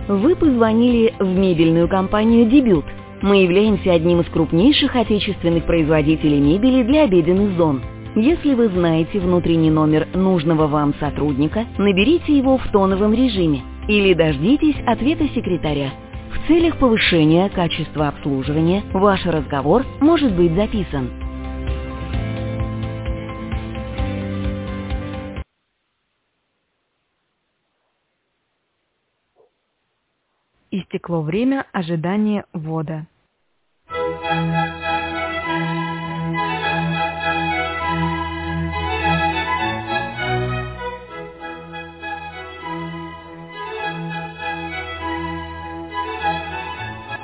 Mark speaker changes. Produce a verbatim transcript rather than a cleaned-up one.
Speaker 1: Вы позвонили в мебельную компанию «Дебют». Мы являемся одним из крупнейших отечественных производителей мебели для обеденных зон. Если вы знаете внутренний номер нужного вам сотрудника, наберите его в тоновом режиме или дождитесь ответа секретаря. В целях повышения качества обслуживания ваш разговор может быть записан.
Speaker 2: Истекло время ожидания ввода.